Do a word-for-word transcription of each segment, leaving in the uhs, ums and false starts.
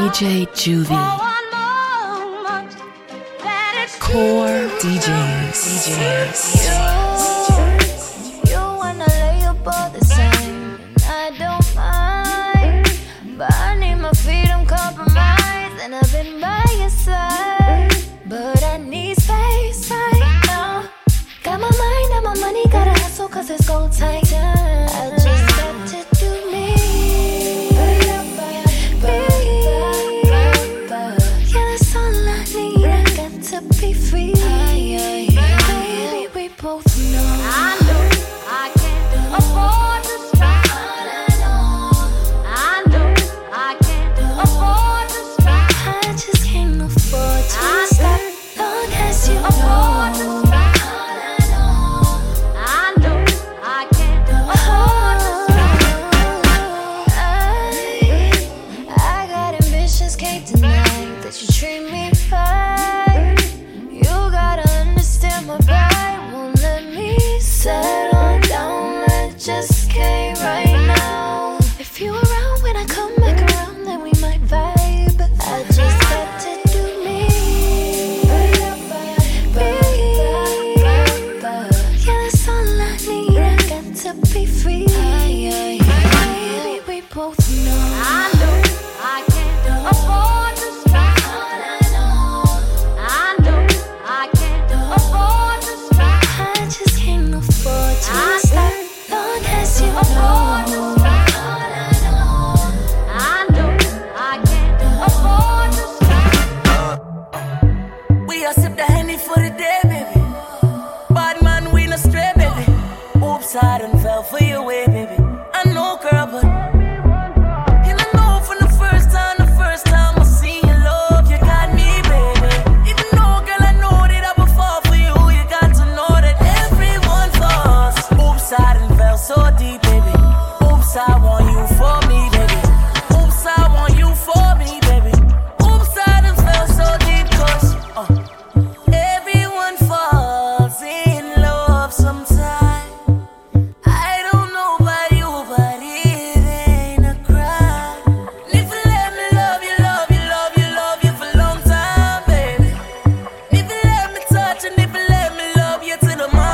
J Juvie. Core D Js. D Js. You, you wanna lay up all the same, and I don't mind, but I need my freedom compromised, and I've been by your side, but I need space right now. Got my mind and my money, gotta hustle cause it's gold tight. I just got to do me. Be free, baby. We both know. I know I can't afford to stop. I know I can't afford to stop. I just can't afford to stop. Long as you afford to stop. I know I can't afford to stop. I, I got ambitions, can't deny that you treat me right. My pride won't let me settle down. I just can't right now. If you around when I come back around, then we might vibe. I just got to do me. Yeah, that's all I need. I got to be free. Baby, we both know. I know I can't afford to stop. I know I can't afford. Long as you afford to stop. I know I can't afford to stop. We all sip the Henny for the day, baby. Bad man, we no stray, baby. Oops, I done fell for your way, baby. I know, girl, but and I know from the first time, the first time I seen your love, you got me, baby. Even though, girl, I know that I would fall for you, you got to know that everyone falls. Oops, I done fell so deep, baby. Oops, I want you for me, baby. Oops, I want you for me, baby. Oops, I done fell so deep, cause uh, everyone falls in love sometime. I don't know about you, but it ain't a crime. If you let me love you, love you, love you, love you for a long time, baby. If you let me touch and if you let me love you till the morning.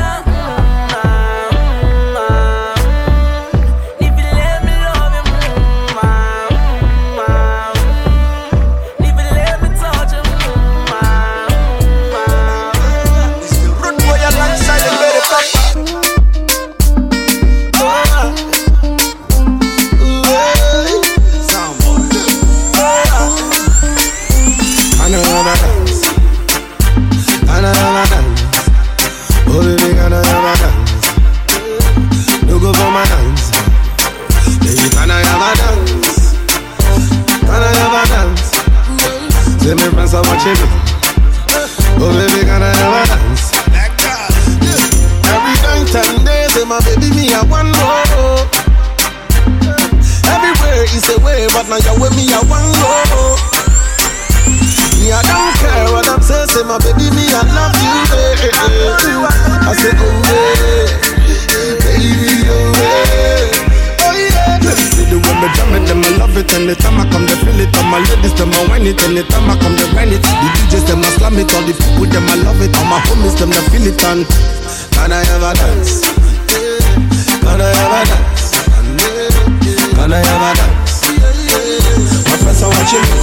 But now you're with me, I want go. Me, I don't care what I'm saying. Say my baby, me, I love you, baby. I say, oh yeah, baby, oh yeah, oh yeah. See the way me jam it, them I love it. Anytime I come, they feel it. All my ladies, them I whine it. Anytime I come, they grind it. The D Js, them I slam it. All the people, them I love it. All my homies, them they feel it. And can I ever dance? Can I ever dance? Can I ever dance? My friends are watching me.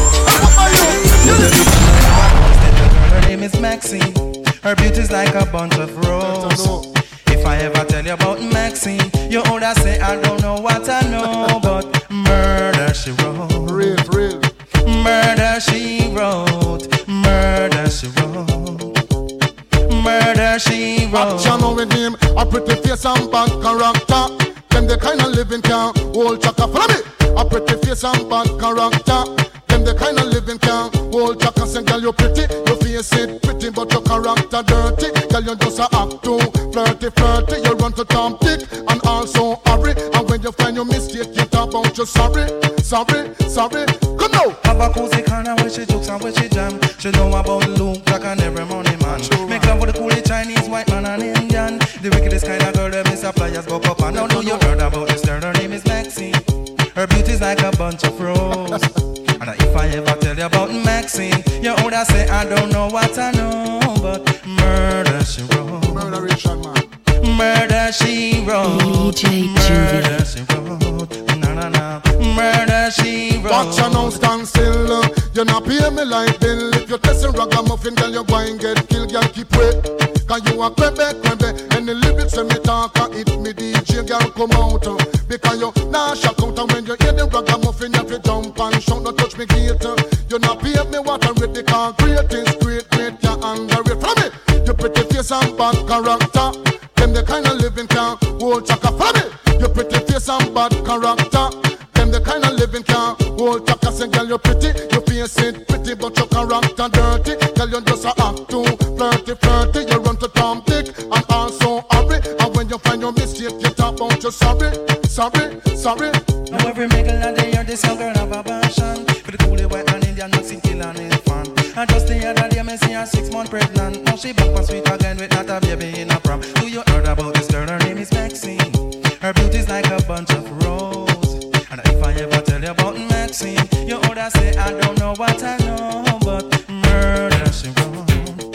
Her name is Maxine. Her beauty's like a bunch of roses. If I ever tell you about Maxine, you older say I don't know what I know, but murder she wrote. Real, real. Murder she wrote. Murder she wrote. Murder she wrote. Action with him, a pretty face and bad character. Them the kind of living can hold chaka. Follow me. A pretty face and bad character. Them the kind of living can hold chaka. Say, girl, you pretty, your face it pretty, but your character dirty. Girl, you just a act too flirty, flirty. You run to Tom Dick and also hurry. And when you find your mistake, you talk about you sorry, sorry, sorry. Come now. Have a cozy corner where she jokes and where she jam. She know about Luke, Jack and every money man. Make love with the coolie Chinese, white man and Indian. The wickedest kind of girl, them is suppliers go up and now know you heard about this girl. Her name is Maxine. Her beauty's like a bunch of roses. And if I older say I don't know what I know, but murder she wrote. Murderation, man. Murder she wrote. D J Murder she wrote. Na na na. Murder she wrote. Watch her now stand still. You not pay me like bill. If you're testing ragamuffin, girl, you go and get killed. Girl, keep wait. Cause you a crebe, crebe. And the lyrics when me talk, it me D J, girl, come out. Because you nah shock out. And when you hear the ragamuffin, you have to jump and shout. Don't touch me gate. You not pay me what I read. Because great is great, great, you underrate. From me, you pretty face and bad character. Them the kind of living can hold chaka. From me, you pretty face and bad character. Them the kind of living can hold chaka. Say girl you pretty, you face it pretty, but your character dirty. Girl you just a act too flirty, flirty. You run to Tom Dick and also hurry. And when you find your mistake, you talk about you sorry, sorry, sorry. Now every middle of the year, this young girl have a passion for the coolie white and Indian Mexican kill and infant. And just the other day, me see her six months pregnant. Now she back for sweet again with not a baby in a prom. Do you heard about this girl? Her name is Maxine. Her beauty's like a bunch of roses. And if I ever tell you about Maxine, you older say I don't know what I know, but murder she wrote.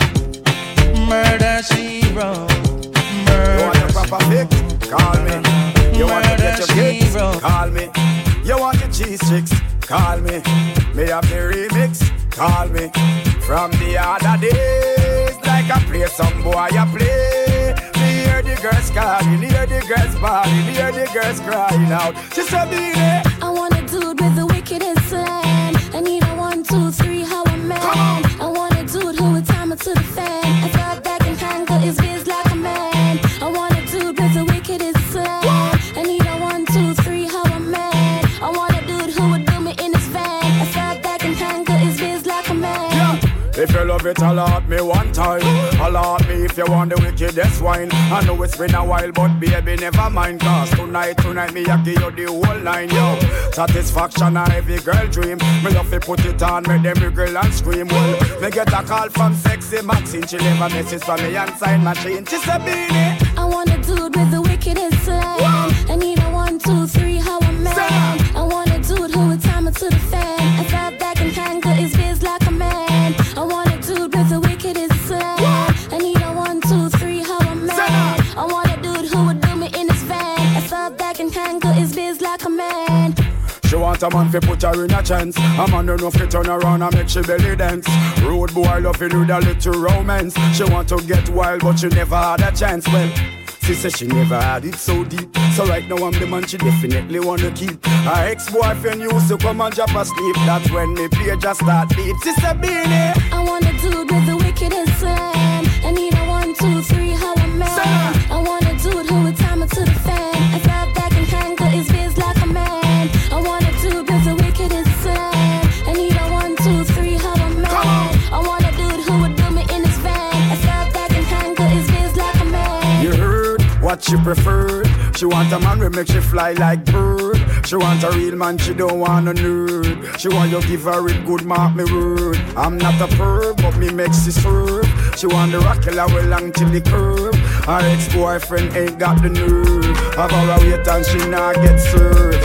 Murder she wrote. Murder you want a proper fix? Call me. You want to get your kicks? Call me. You want your cheese chicks? Call me. Me have the remix? Call me. From the other days, like I play some boy I play. Me hear the girls calling, hear the girls bawling, hear the girls crying out. She said me there. I want a dude with the wickedest slam. I need a one, two, three, how a man. I want a dude who would time it to the fan. I thought that can handle his biz like a man. I want a dude with the wickedest slam. I need a one, two, three, how a man. I want a dude who would do me in his van. I thought that can handle his biz like a man. Yeah. If you love it, alert me one time. Alert me if you want the wickedest wine. I know it's been a while, but baby, never mind. Cause tonight, tonight, me I give you the whole line, yo. Satisfaction a every girl dream. Me love to put it on, make them wiggle and scream. Well, me get a call from sexy Maxine. She leave a message for me and sign machine. She said, Beanie, I want a dude with the wickedest slam. I need a one, two, three, how a man. I want a dude who would time it to the fan. I thought that can handle his biz like a man. I want a dude with the wickedest slam. I need a one, two, three, how a man. I want a dude who would do me in his van. I thought that can handle his biz like a man. she want a man fi put her in a chance. A man don't know fi turn around and make she belly dance. Road boy loving with a little romance. She want to get wild but she never had a chance. Well, she said she never had it so deep. So right now I'm the man she definitely wanna keep. Her ex-boyfriend used to come and drop asleep. That's when me play just start deep. She said, Beanie, I want a dude with the wickedest slam. I need a one, two, three, how a man. I want a dude who would time it to the fan. I thought that can handle his biz like a man. I want a dude with the wickedest slam. I need a one, two, three, how a man. I want a dude who would do me in his van. I thought that can handle his biz like a man. you heard what she preferred. She want a man who make she fly like bird. She want a real man, she don't want a nerd. She want you give her it good, mark me word. I'm not a perv, but me makes she serve. She want the rockella well long till the curve. Her ex-boyfriend ain't got the nerve. Have her wait and she not get served.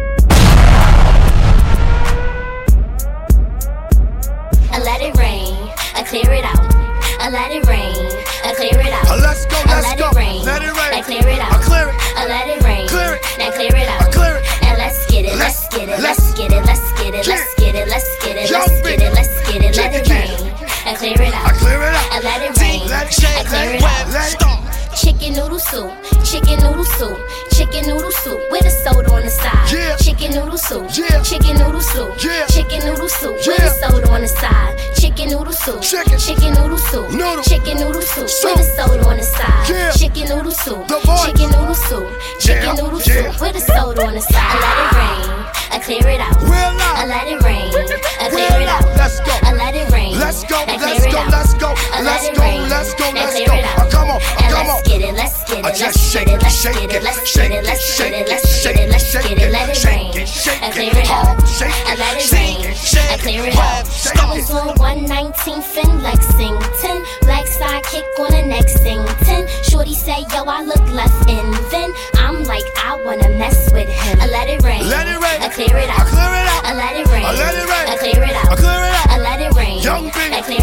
I let it rain, I clear it out. I let it rain, I clear it out. Uh, let's go, let's I let go. it rain, Let it rain. I clear it out. I clear it. I let it rain, Clear it. now clear it out. I clear it. Now let's get it, let's get it, let's get it, let's get it, let's get it, let's get it, let's get it, let's get it, let it rain. I clear it out. I clear it out. I let it rain, Let it shake, I clear let it it out. let it go. Chicken noodle soup, chicken noodle soup, chicken noodle soup with a soda on the side. Yeah. Chicken noodle soup, Yeah. chicken noodle soup, Yeah. chicken noodle soup with Yeah. a soda on the side. Chicken noodle soup, Chicken. chicken noodle soup, Noodle. chicken noodle soup Soup. with a soda on the side. Yeah. Chicken noodle soup, The voice. chicken noodle soup, chicken Yeah. noodle Yeah. soup with a soda on the side. I let it rain, I clear it out. Real loud. I let it rain, I clear Real it loud. out. Let's go. I let it rain. Let's go, I let's clear it go, out. let's go, I let let's it go, rain. let's go, Now let's clear go. it out. Uh, come on, uh, And come let's on. get it, let's get I it, just let's shake get it, it, let's shake get it, it, let's shake get it, it, let's shake get it, it, let's get shake it, let's it, get it, let it shake rain. it, shake I it, clear it hard, out. shake I it, let it shake rain. it, shake I clear it it, out. shake I was on one nineteenth in Lexington, black sidekick on the next thing. Ten shorty say, yo, I look left in. Then I'm like, I wanna mess with him. I let it rain. Let it rain. I clear it out. I clear it out. I let it rain. I let it rain. I clear it out. I clear it out. I let it rain. Young Big, I clear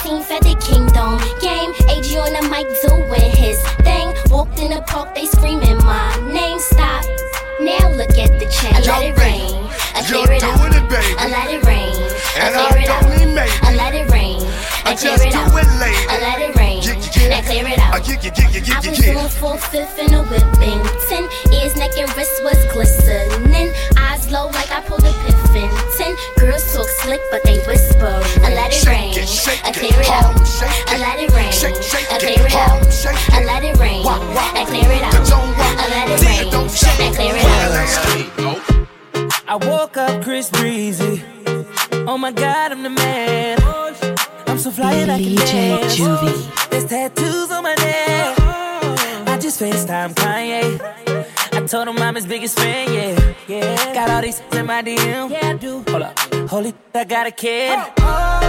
eighteenth at the Kingdom game. A G on the mic doing his thing. Walked in the park, they screaming my name. Stop. Now look at the chain. I let it rain. I clear it out. I let it rain. I clear it out. I let it rain. I clear it out. I let it rain. Now clear it out. I was doing four fifth in a whipping. Ten ears, neck, and wrist was glistening. Eyes low like I pulled a piffin. Ten girls talk slick, but they whisper. I let it rain. I clear it out. I let it rain. I clear it out. I let it rain. I clear it out. I let it rain. I clear it out. I woke up Chris Breezy. Oh my God, I'm the man. I'm so fly and I can dance. D J Juvie. There's tattoos on my neck. I just FaceTime Kanye. I told him I'm his biggest fan, yeah. Yeah. Got all these in my D M. Yeah, I do. Hold up. Holy, I got a kid. Oh,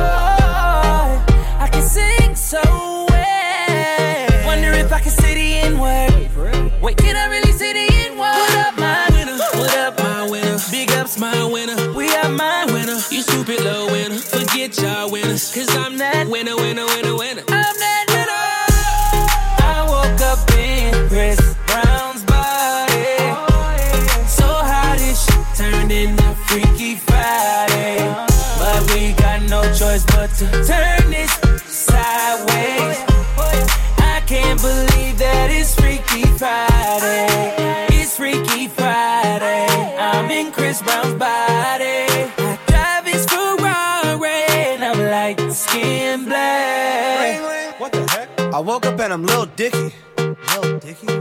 I can sing so well. Wonder if I can say the N-word. Wait, can I really say the N-word? What up, my winner? What up, my winner? Big ups, my winner. We are my winner. You stupid little winner. Forget y'all winners. Cause I'm that winner, winner, winner, winner. I'm that winner. I woke up in Chris Brown's body. So how this shit turned into Freaky Friday. But we got no choice but to turn this sideways. I can't believe that it's Freaky Friday. It's Freaky Friday. I'm in Chris Brown's body. I drive his Ferrari and I'm like skin black. What the heck? I woke up and I'm Lil Dicky. Lil Dicky?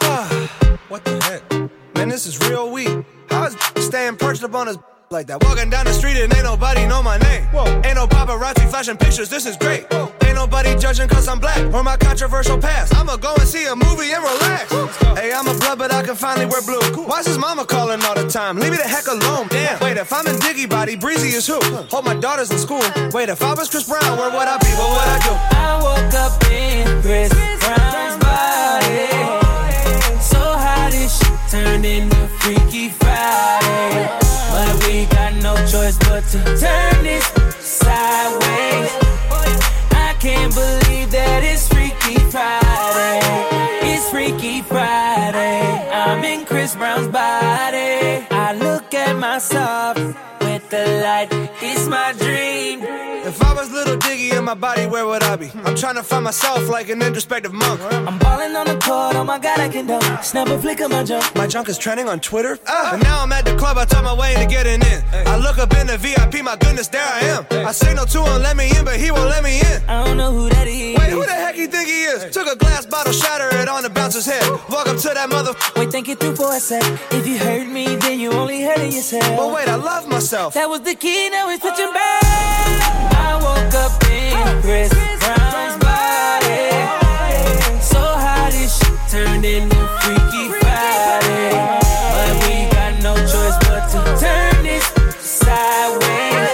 What the heck? Man, this is real weak. How is staying perched up on his like that? Walking down the street and ain't nobody know my name. Whoa. Ain't no paparazzi flashing pictures, this is great. Whoa. Ain't nobody judging cause I'm black or my controversial past. I'ma go and see a movie and relax. Hey, I'm a blood but I can finally wear blue. Cool. Why's his mama calling all the time? Leave me the heck alone, damn. Wait, if I'm in Diggy Body, Breezy is who? Hold my daughters in school. Wait, if I was Chris Brown, where would I be? What would I do? I woke up in Chris Brown's body. So how this shit turned into Freaky Friday. But we got no choice but to turn this sideways. I can't believe that it's Freaky Friday. It's Freaky Friday. I'm in Chris Brown's body. I look at myself with the light. It's my dream. If I was Little Diggy in my body, where would I be? I'm trying to find myself like an introspective monk. I'm balling on the court, oh my God, I can dunk. Snap a flick of my junk. My junk is trending on Twitter. Ah. And now I'm at the club, I talk my way into getting in. Hey. I look up in the V I P, my goodness, there I am. Hey. I signal to him, let me in, but he won't let me in. I don't know who that is. Wait, who the heck you think he is? Hey. Took a glass bottle, shatter it on the bouncer's head. Walk up to that mother. Wait, think it through for a sec. If you hurt me, then you only hurting yourself. But wait, I love myself. That was the key, now it's switching back. I woke up in Chris Brown's body. So how this shit turned into Freaky Friday. But we got no choice but to turn this sideways.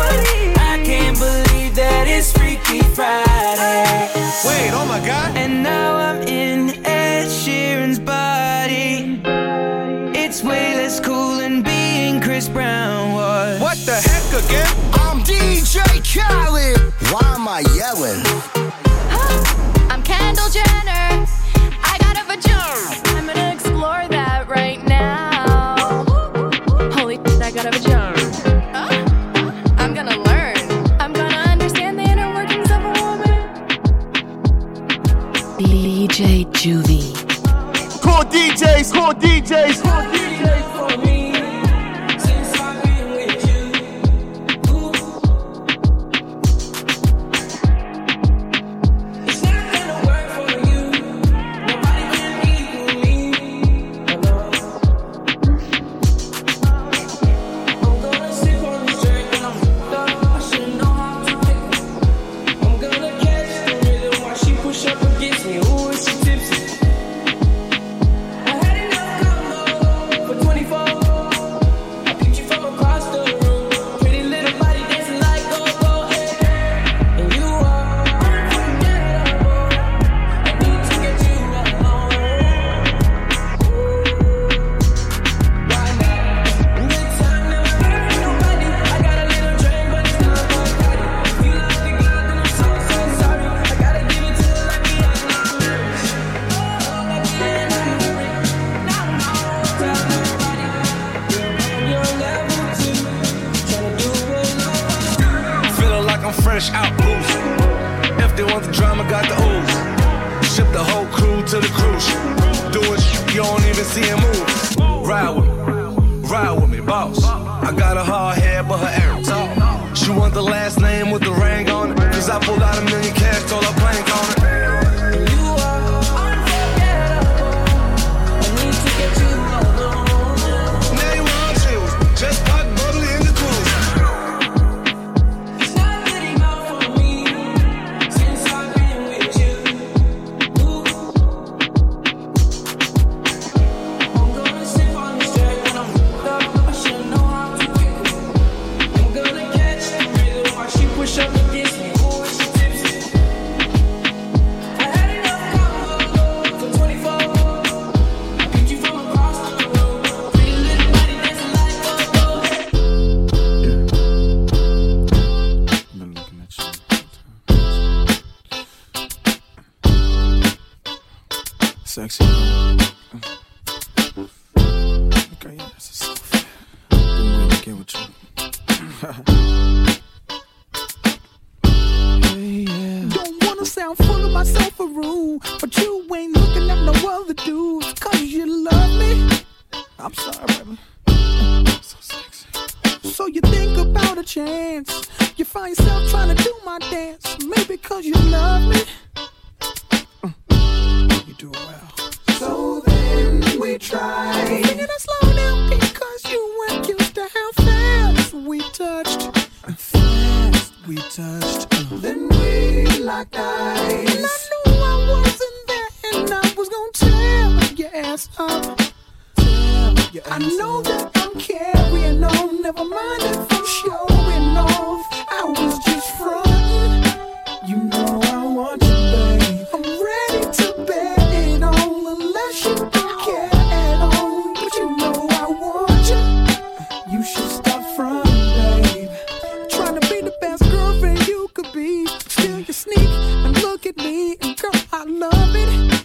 I can't believe that it's Freaky Friday. Wait, oh my God. And now I'm in Ed Sheeran's body. It's way less cool than being Chris Brown was. What the heck again? I'm D J Khaled. Why am I yelling? Huh? I'm Kendall Jenner. I got a vagina. I'm gonna explore that right now. Holy shit, I got a vagina. Huh? I'm gonna learn. I'm gonna understand the inner workings of a woman. D J Juvie. Cool D Js, cool D Js, cool D Js for me. twenty-four the cruise. Do it, you don't even see him move. Ride with me, ride with me, boss. I got a hard head, but her air talk. She want the last name with the ring on it. Cause I pulled out a million cash, told her plank on it. You are unforgettable. I need to get you alone. Now you want chills, just pop bubbly in the cruise. It's not getting out for me since I've been with you. Ooh. I'm gonna sip on this track when I'm hooked up. I should know how to kick it. I'm gonna catch the rhythm while she push up against me. Ooh, she tipsy. I had enough combo for twenty-four. I picked you from across the road. Pretty little body dancing like go-go. Been looking at you. Sexy. Okay, yeah, that's a selfie. Been waiting to get with you. Hey, yeah. Don't wanna sound full of myself or rude, but you ain't looking at no other dudes. Cause you love me. I'm sorry, baby. So sexy. So you think about a chance. You find yourself trying to do my dance. Maybe cause you love me. You do it well. So then we try. Thinking I slow down because you weren't used to how fast we touched. Fast we touched. Uh. Then we locked eyes. And I knew I wasn't there, and I was gonna tear your ass up. Your I ass know up. that I'm carrying on. Never mind if I'm showing off. I was just frontin'. You know I want you, babe. I'm ready to bet it on, unless you don't care at all. But you know I want you. You should stop frontin', babe. Trying to be the best girlfriend you could be. Still you sneak and look at me, and girl, I love it.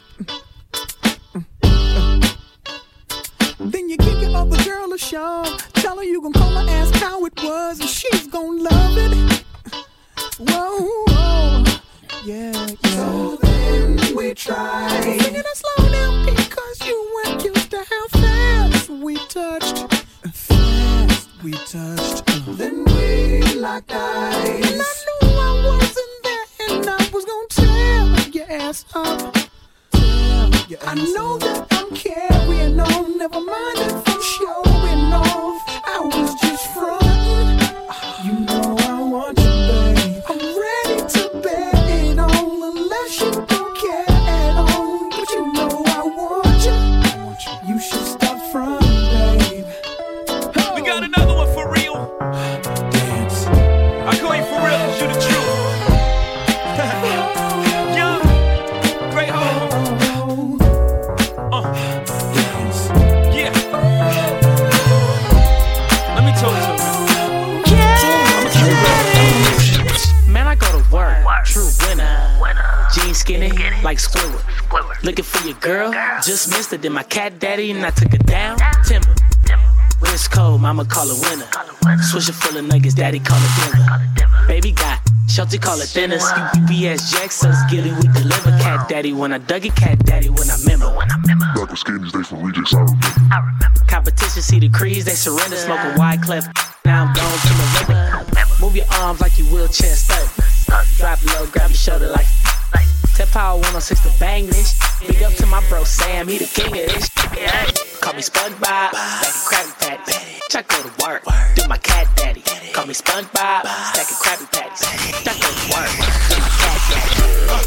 Then you give your other girl a shove. Tell her you gon' call her, ask how it was, and she's gon' love it. Whoa, whoa. Yeah, yeah. So then we tried. Thinking I slow down because you weren't used to how fast we touched. Fast we touched. Uh. Then we locked eyes. And I knew I wasn't there, and I was gon' tear your ass up. Your I ass know up. that I'm carrying on. Never mind if I'm showing off. I was just frontin'. You know I want you, babe. I'm ready to bet it on, unless you don't care at all. But you know I want you. I want you. You should stop frontin', babe. We got another one for real. Dance. I call you for real cause you the truth. Yeah, great home. Uh, Dance. yeah. Let me talk to you. Man, I go to work. True winner. Jeans skinny like Squidward. Looking for your girl. Just missed it. Then my cat daddy and I took it down. Timber. Wrist cold, mama call it winner. Swisher full of nuggets, daddy call it dinner. Baby got Shelty call it thinners. U P S Jack says Gilly we deliver. Cat daddy when I dug it, cat daddy when I remember. Back with skinnies, they from rejects, I remember. Competition see the crease, they surrender. Smoking wide clef, now I'm gone to the river. Move your arms like you wheelchair stuck. Drop low, grab your shoulder like. Tell Power one oh six to bang this. Big up to my bro Sam, he the king of this. Call me SpongeBob, like a Krabby Patty. I go to work, do my cat daddy. Call me SpongeBob, stacking Krabby Patties. I go to work, do my cat daddy.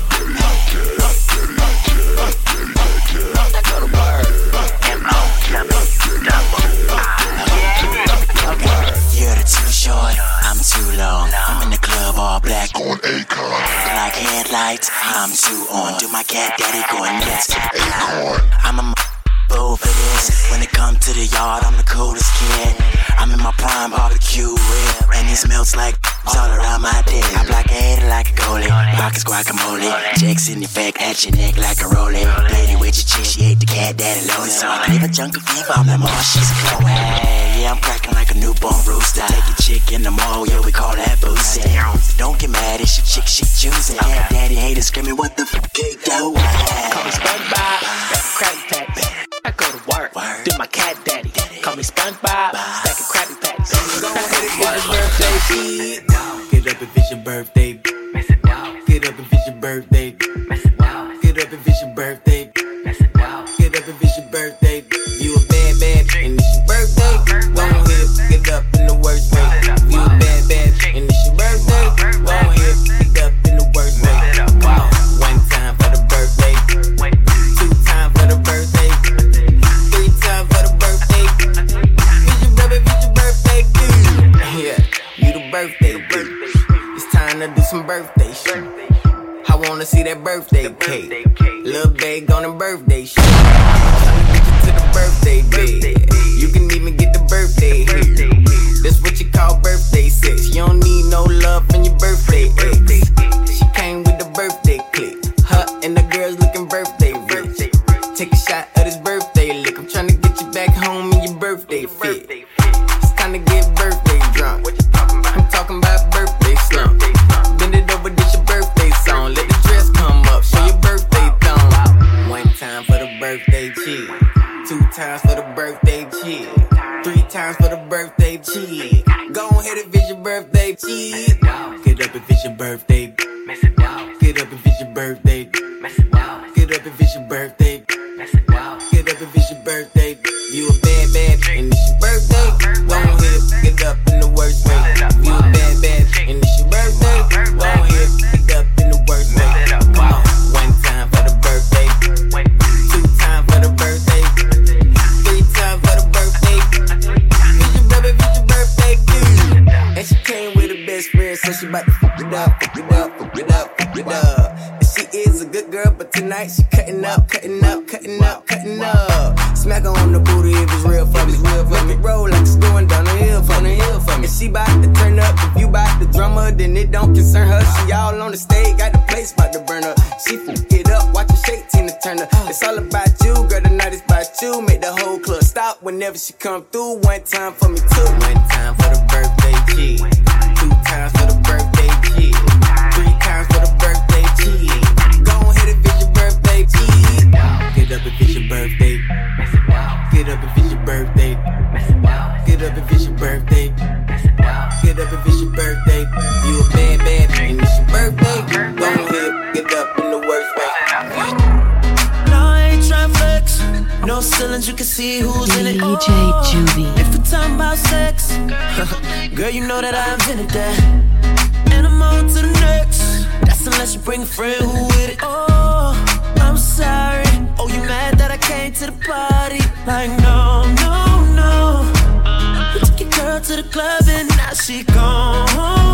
I go to work, M O double Okay, you're too short, I'm too long. I'm in the club all black, going Akon. Like headlights, I'm too on. Do my cat daddy going nuts. Akon. I'm a fool for this. When it comes to the yard, I'm the coolest kid. I'm in my prime barbecue rib, and it smells like all around my dick. I block a hater like a goalie, pockets guacamole. Checks in effect at your neck like a rollie. Lady with your chick, she ate the cat daddy loaded. So I leave a junkie fever, I'm the more she's a Chloe. Yeah, I'm cracking like a newborn rooster. Take a chick in the mall, yeah, we call that boosting. Don't get mad, it's your chick, she choosing. Yeah, daddy haters screaming, what the fuck they do? Call me SpongeBob, Krabby Patties. I go to work, do my cat daddy. Call me SpongeBob, stacking Krabby Patties. Go ahead and get his birthday beat. Get up if it's your birthday. Get up if it's your birthday. Get up if it's your birthday. Get up if it's your birthday. You a bad bad and it's your birthday. Go ahead, get up in the worst way. You a bad bad and it's your birthday. Go ahead, get up in the worst way. Wow. One time for the birthday. Two times for the birthday. Three times for the birthday. It's your birthday, it's your birthday, dude. Yeah, you the birthday dude. It's time to do some birthday shit. I wanna see that birthday cake. Lil' babe on the birthday shit. Tryna get you to the birthday bed. You can even get the birthday here. That's what you call birthday sex. You don't need no love from your birthday ex. She came with the birthday click. Her and the girls looking birthday rich. Take a shot of this birthday lick. I'm tryna get you back home in your birthday fit. It's time to get birthday drunk. I'm talking about birthday slump. Bend it over, this your birthday song. Let the dress come up, show your birthday thong. One time for the birthday cheer. Two times for the birthday cheer. Three times for the birthday cheer. Go ahead if it's your birthday cheer. Get up if it's your birthday. Get up if it's your birthday. Get up if it's your birthday. Get up if it's your birthday. You a bad bad and it's your birthday. Go ahead, get up in the worst way. You a bad bad and it's your birthday. Go ahead, get up in the worst way. Wow. One time for the birthday. Two times for the birthday. Three times for the birthday. It's your birthday, it's your birthday, dude. And she came with her best friend, so she bout to fuck it up, fuck it up, fuck it up, fuck it up. And she is a good girl, but tonight she cutting up, cutting up, cutting up, cutting up. Smack her on the booty if it's real for me. Make it roll like it's going down the hill for me. If she bout to turn up, if you bout the drummer, then it don't concern her. She all on the stage, got the place bout to burn up. She fuck it up, watch her shake, Tina Turner. It's all about you, girl, tonight it's about you. Make the whole club stop whenever she come through. One time for me too. One time for the birthday cheer. Two times for the birthday cheer. Three times for the birthday cheer. Go ahead if it's your birthday cheer. Get up if it's your birthday. Get up if it's your birthday. Get up if it's your birthday. Get up if it's your birthday. You a bad bad and it's your birthday. Go ahead, get up in the worst way. No, I ain't tryna flex. No ceilings, you can see who's in it. D J Juvie. If we're talking about sex, girl, you know that I invented that. And I'm on to the next. That's unless you bring a friend who with it. Oh, I'm sorry. Oh, you mad that I came to the party? Like, no, no, no. We took your girl to the club and now she gone.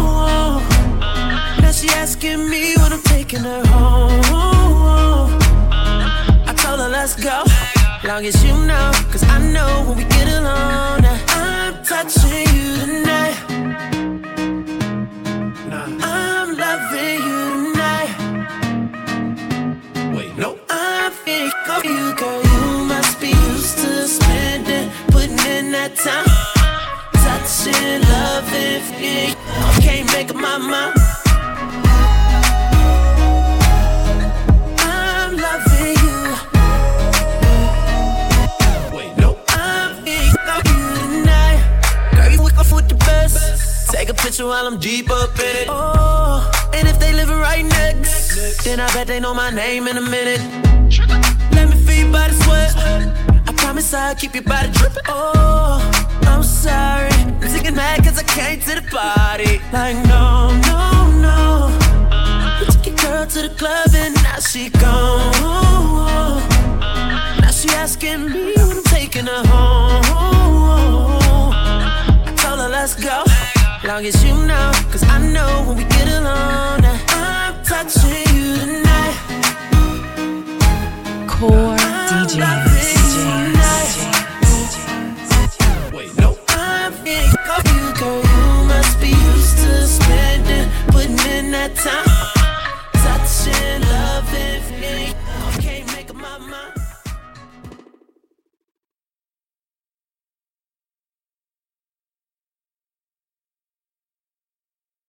Now she asking me when I'm taking her home. I told her let's go, long as you know, cause I know when we get alone. I'm touching you tonight. I'm loving you tonight. Wait, no. I'm thinking of you, girl. You must be used to spending, putting in that time. Touching, loving, yeah. Can't make up my mind. I'm loving you. Wait, no. I'm thinking of you tonight. Girl, you wake up with the best. Take a picture while I'm deep up in it. Oh, and if they living right next, then I bet they know my name in a minute. Let me feel your body sweat. I promise I'll keep your body dripping. Oh, I'm sorry. I'm thinking mad cause I came to the party. Like, no, no, no. We took your girl to the club and now she gone. Now she asking me when I'm taking her home. I told her let's go, long as you know, cause I know when we get alone. I'm touching you tonight. Core D Js. Wait, no. I'm thinking of you, girl. You must be used to spending, putting in that time.